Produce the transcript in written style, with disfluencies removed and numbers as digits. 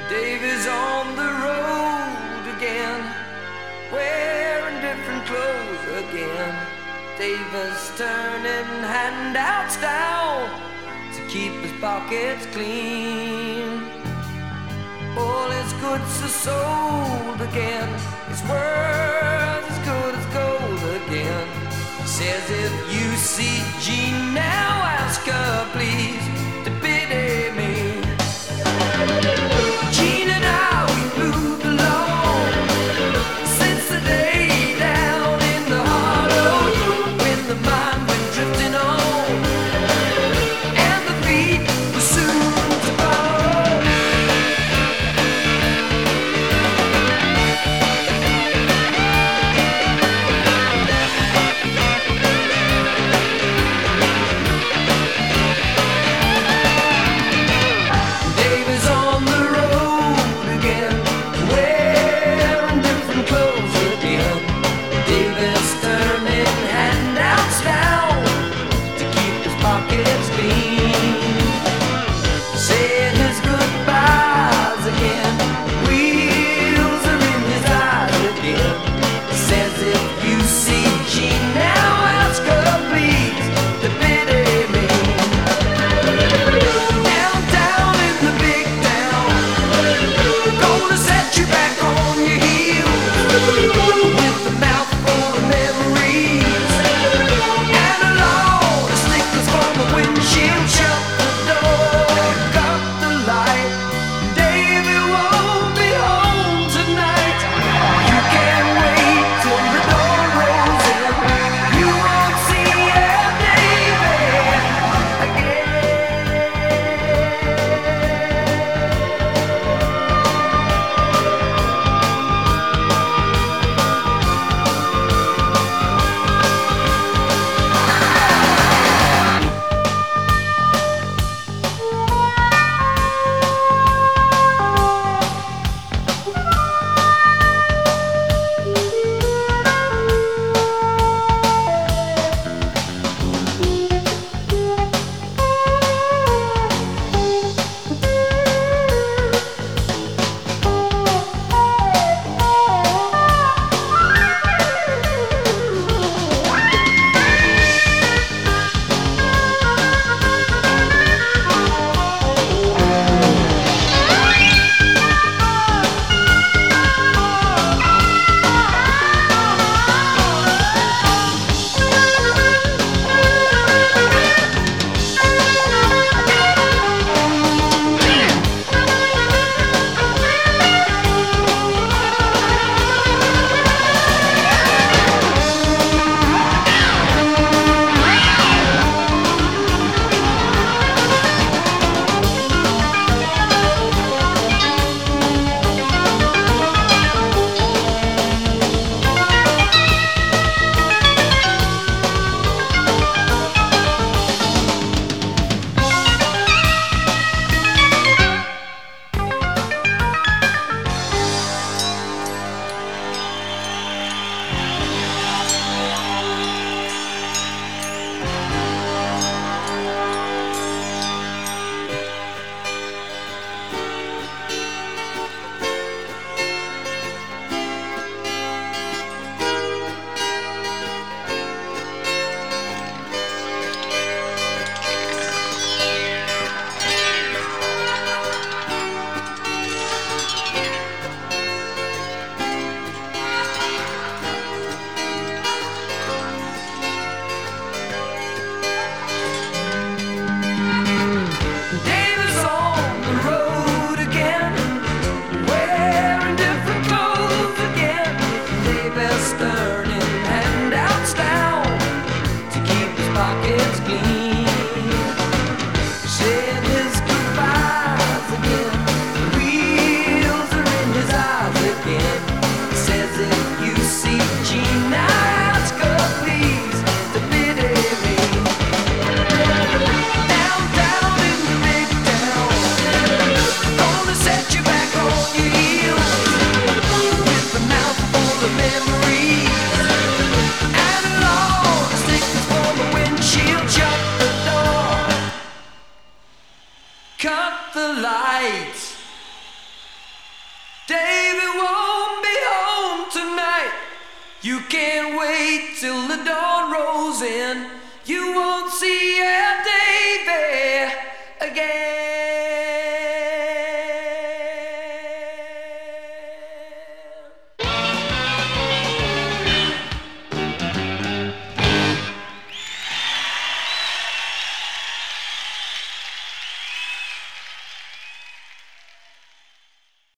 Dave is on the road again, wearing different clothes again. Dave is turning handouts down to keep his pockets clean. All his goods are sold again, his world's as good as gold again. He says if you see Jean now, ask her please to pity me. Jean and I, we moved along since the day down in the hollow when the mind went drifting on and the feet were soon to follow. Dave is on the road again, wearing different clothes again. Dave is turning handouts down to keep his pockets clean. Saying his goodbyes again, wheels are in his eyes again. Says if you see Jean now, ask her please to pity me. Downtown in the big town, gonna set you back on your heels with a mouth full of memories and a load of sneakers from the windshield. Shut the door, cut the light. Davey won't be home tonight. You can't wait till the door rolls in. You won't see Davey again. Dave is on the road again, wearing different clothes again. Dave is turning handouts down to keep his pockets clean. Saying his goodbyes again, wheels are in his eyes again. Says if you see Jean, ask her please to pity me. Downtown in the big town, gonna set you back on your heels with a mouth full of memories and a load of stickers for the windshield. Shut the door, cut the lights. David won't be home tonight. You can't wait till the dawn rolls in. You won't see our Davy again.